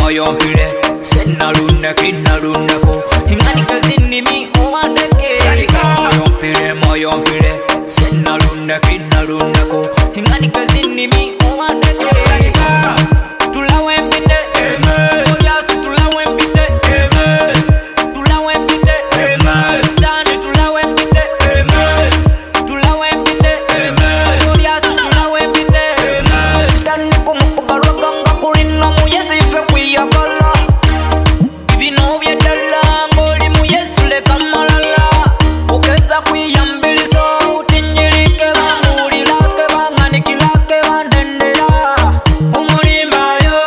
moyo mpile senna lunna kinna lunnako ingani kazini mi owandeke moyo mpile senna lunna kinna lunnako ingani kazini mi owandeke tulawe mpite Oliasi tulawe mpite tulawe mpite Stani tulawe mpite tulawe mpite Oliasi tulawe mpite Stani kumukubalwa ganga kulino muyezi ife kwiyagala ibino byedala ngoli muyezi leka malala ukeza kwiyambiliso utinyilike bamulilake banganikilake bandendera umulimbayo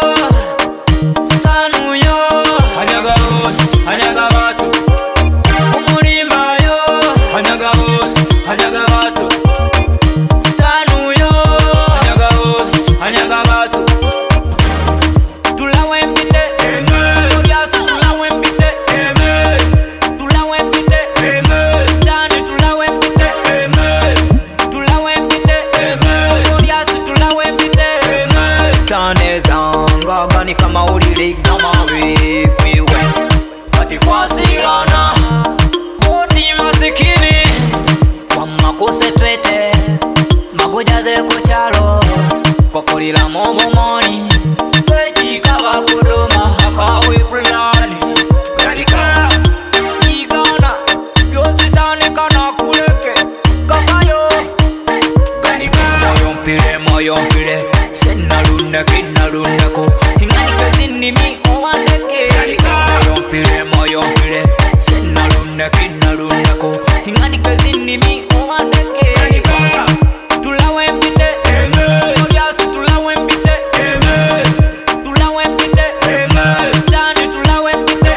stanuyo hanyaga batu umulimbayo hanyaga batu stanuyo hanyaga batu tulawe mpite Oliasi tulawe mpite tulawe mpite Stani tulawe mpite tulawe mpite Oliasi tulawe mpite Stani zanga gani kama ulile kama kwiwe kati kwasirana oti masikini wamakuse twete magujaze kuchalo kokulila mumumoni twejikaba kuduma akawe plani ganika igana yositanikana kuleke kafayo ganika moyo mpile senna lunna kinna lunnako ingani kazini mi owandeke moyo mpile senna lunna kinna lunnako ingani kazini mi owandeke tulawe mpite Oliasi tulawe mpite tulawe mpite Stani tulawe mpite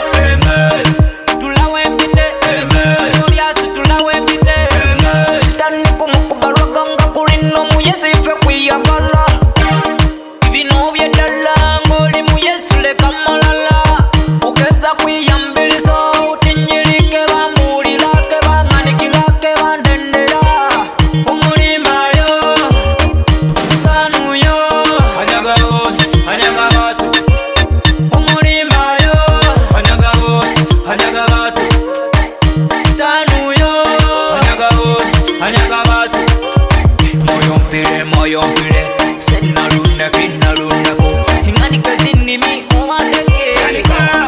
tulawe mpite Oliasi tulawe mpite Stani kumukubalwa ganga kulino muyezi ife kwiyagala ibino byedala ngoli muyezi leka malala ukeza kwiyambiliso utinyilike bamulilake banganikilake bandendera umulimbayo stanuyo hanyaga batu umulimbayo hanyaga batu stanuyo hanyaga batu moyo mpile senna lunna kinna lunnako ingani kazini mi owandeke